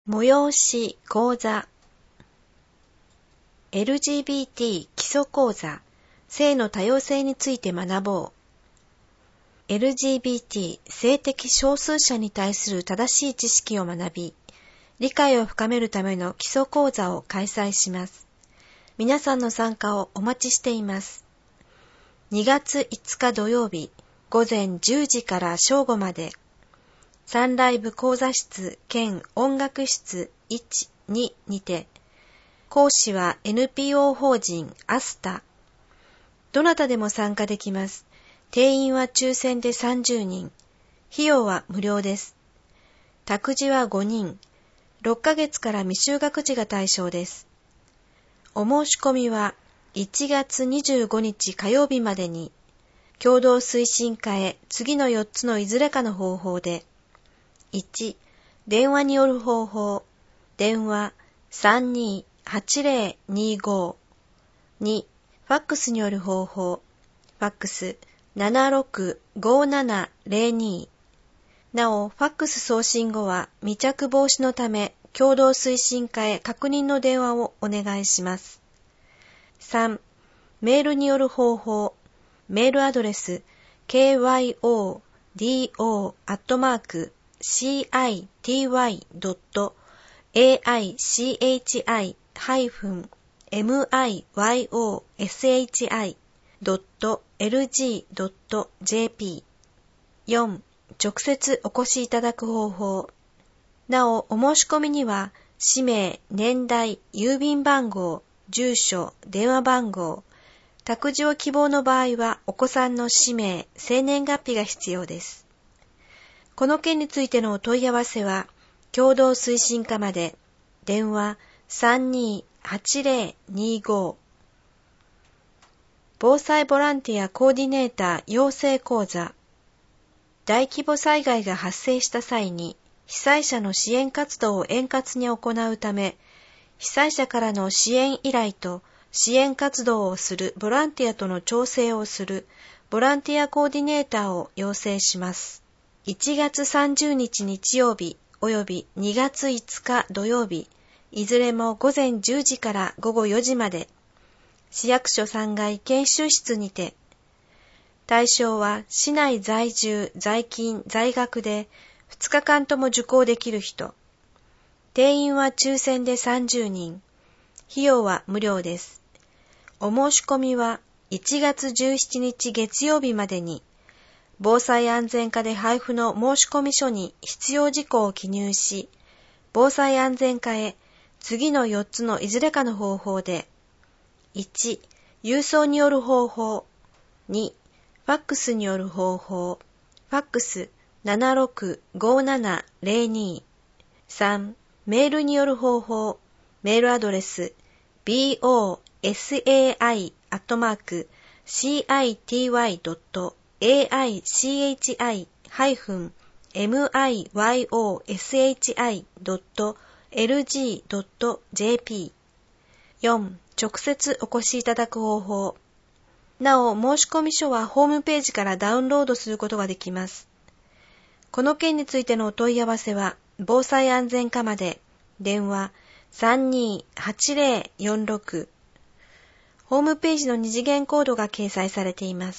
催し講座 LGBT 基礎講座性の多様性について学ぼう。 LGBT 性的少数者に対する正しい知識を学び、理解を深めるための基礎講座を開催します。皆さんの参加をお待ちしています。2月5日土曜日午前10時から正午まで、サンライブ講座室兼音楽室1、2にて、講師は NPO 法人アスタ。どなたでも参加できます。定員は抽選で30人。費用は無料です。託児は5人。6ヶ月から未就学児が対象です。お申し込みは1月25日火曜日までに、共同推進課へ次の4つのいずれかの方法で、1、電話による方法、電話 328025、2、ファックスによる方法、ファックス 765702。なお、ファックス送信後は未着防止のため、共同推進課へ確認の電話をお願いします。3、メールによる方法、メールアドレス kyodo.aichi-myoshi.lg.jp。 4、直接お越しいただく方法。なお、お申し込みには、氏名、年代、郵便番号、住所、電話番号、託児を希望の場合は、お子さんの氏名、生年月日が必要です。この件についてのお問い合わせは、共同推進課まで、電話 328025。防災ボランティアコーディネーター養成講座。大規模災害が発生した際に、被災者の支援活動を円滑に行うため、被災者からの支援依頼と支援活動をするボランティアとの調整をするボランティアコーディネーターを養成します。1月30日日曜日および2月5日土曜日、いずれも午前10時から午後4時まで、市役所3階研修室にて、対象は市内在住、在勤、在学で2日間とも受講できる人。定員は抽選で30人。費用は無料です。お申し込みは1月17日月曜日までに、防災安全課で配布の申し込み書に必要事項を記入し、防災安全課へ次の4つのいずれかの方法で、1、郵送による方法、2、ファックスによる方法、ファックス 765702、3、メールによる方法、メールアドレス bosai@city-myoshi.lg.jp。 4、直接お越しいただく方法。なお、申し込み書はホームページからダウンロードすることができます。この件についてのお問い合わせは、防災安全課まで、電話 328046。ホームページの二次元コードが掲載されています。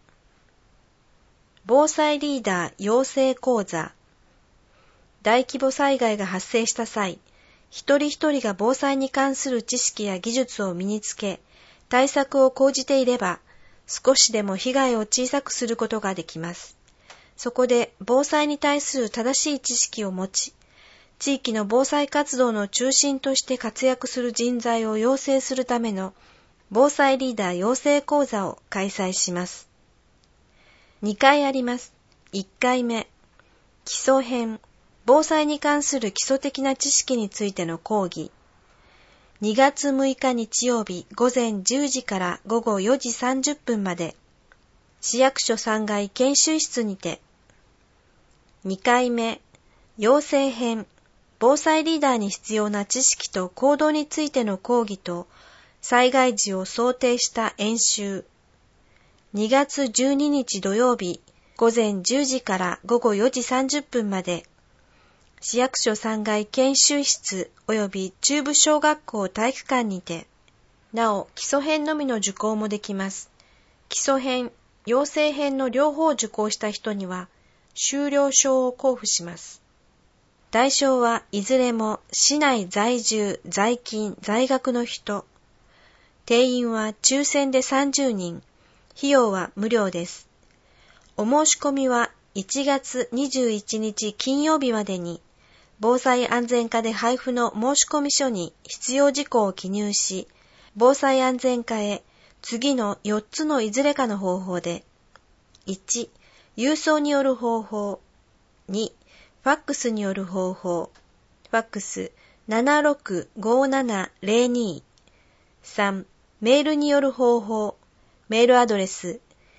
防災リーダー養成講座。大規模災害が発生した際、一人一人が防災に関する知識や技術を身につけ、対策を講じていれば、少しでも被害を小さくすることができます。そこで、防災に対する正しい知識を持ち、地域の防災活動の中心として活躍する人材を養成するための防災リーダー養成講座を開催します。2回あります。1回目、基礎編、防災に関する基礎的な知識についての講義。2月6日日曜日午前10時から午後4時30分まで、市役所3階研修室にて。2回目、養成編、防災リーダーに必要な知識と行動についての講義と、災害時を想定した演習。2月12日土曜日午前10時から午後4時30分まで、 市役所3階研修室及び中部小学校体育館にて、なお基礎編のみの受講もできます。基礎編、養成編の両方受講した人には、修了証を交付します。対象はいずれも市内在住、在勤、在学の人。定員は抽選で30人。費用は無料です。お申し込みは1月21日金曜日までに、防災安全課で配布の申し込み書に必要事項を記入し、防災安全課へ次の4つのいずれかの方法で、1、郵送による方法、2、ファックスによる方法、ファックス 765702、3、メールによる方法、メールアドレス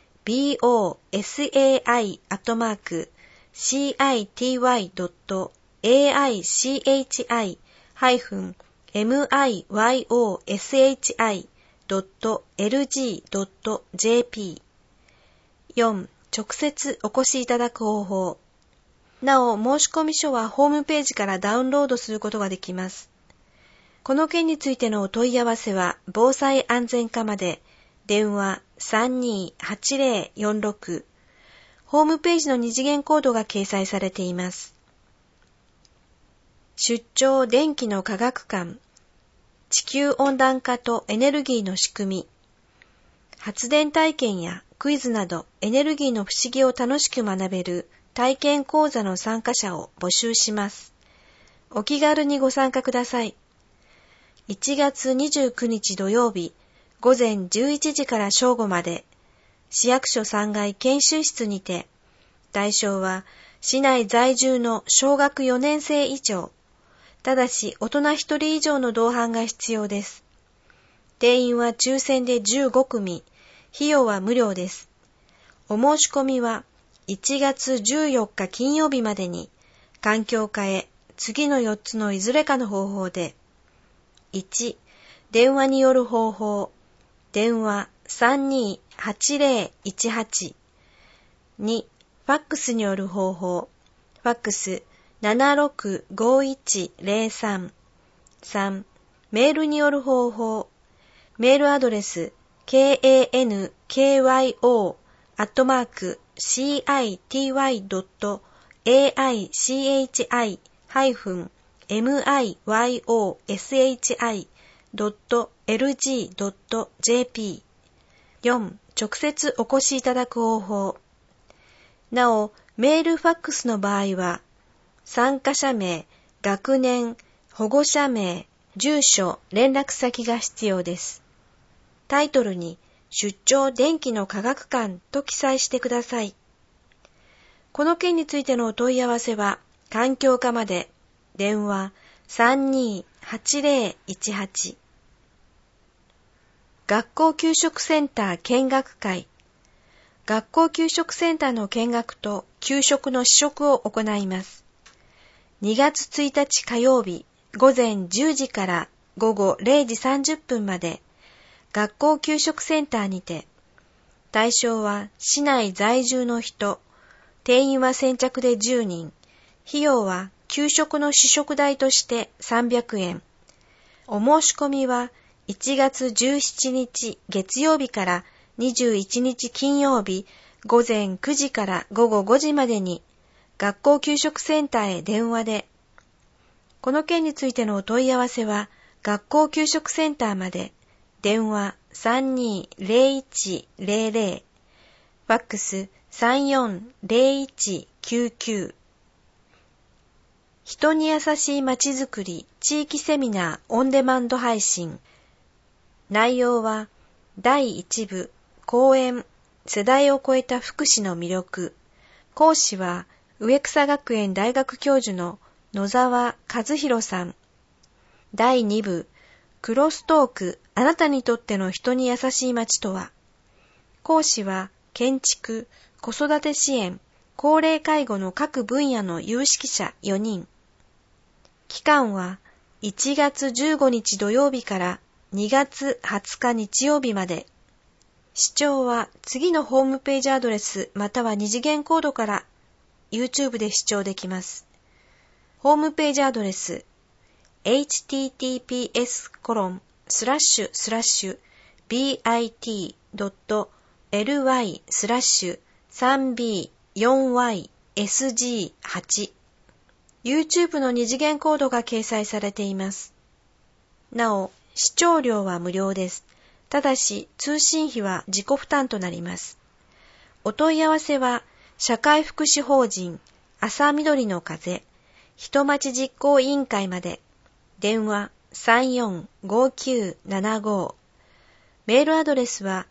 bosai@city.miyoshi.lg.jp。 4. 直接お越しいただく方法。なお、申し込み書はホームページからダウンロードすることができます。この件についてのお問い合わせは、防災安全課まで、電話 328046、ホームページの二次元コードが掲載されています。出張電気の科学館、地球温暖化とエネルギーの仕組み、発電体験やクイズなどエネルギーの不思議を楽しく学べる体験講座の参加者を募集します。お気軽にご参加ください。1月29日土曜日、午前11時から正午まで、市役所3階研修室にて、対象は市内在住の小学4年生以上、ただし大人1人以上の同伴が必要です。定員は抽選で15組、費用は無料です。お申し込みは1月14日金曜日までに、環境課へ次の4つのいずれかの方法で、1、電話による方法、電話 328018、2、ファックスによる方法、ファックス 765103、3、メールによる方法、メールアドレス kanky.city.miyoshi.lg.jp。 4. 直接お越しいただく方法。なお、メールファックスの場合は、参加者名、学年、保護者名、住所、連絡先が必要です。タイトルに、出張電気の科学館と記載してください。この件についてのお問い合わせは、環境課まで、電話 328018。学校給食センター見学会。学校給食センターの見学と給食の試食を行います。2月1日火曜日、午前10時から午後0時30分まで、学校給食センターにて、対象は市内在住の人、定員は先着で10人、費用は給食の試食代として300円。お申し込みは1月17日月曜日から21日金曜日午前9時から午後5時までに学校給食センターへ電話で、この件についてのお問い合わせは学校給食センターまで、電話 320100、ファックス 340199。人に優しいまちづくり地域セミナーオンデマンド配信。内容は第1部講演、世代を超えた福祉の魅力。講師は植草学園大学教授の野沢和弘さん。第2部クロストーク、あなたにとっての人に優しい街とは。講師は建築、子育て支援、高齢介護の各分野の有識者4人。期間は1月15日土曜日から2月20日日曜日まで。視聴は次のホームページアドレスまたは二次元コードから YouTube で視聴できます。 ホームページアドレス https://bit.ly/3b4ysg8 YouTube の二次元コードが掲載されています。なお、視聴料は無料です。ただし、通信費は自己負担となります。お問い合わせは、社会福祉法人朝緑の風人町実行委員会まで。電話345975。メールアドレスは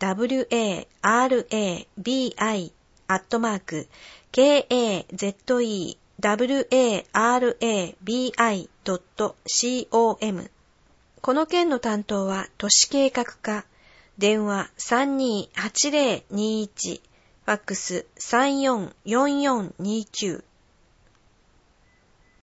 warabi@kazewarabi.com。この件の担当は都市計画課。電話328021。ファックス344429。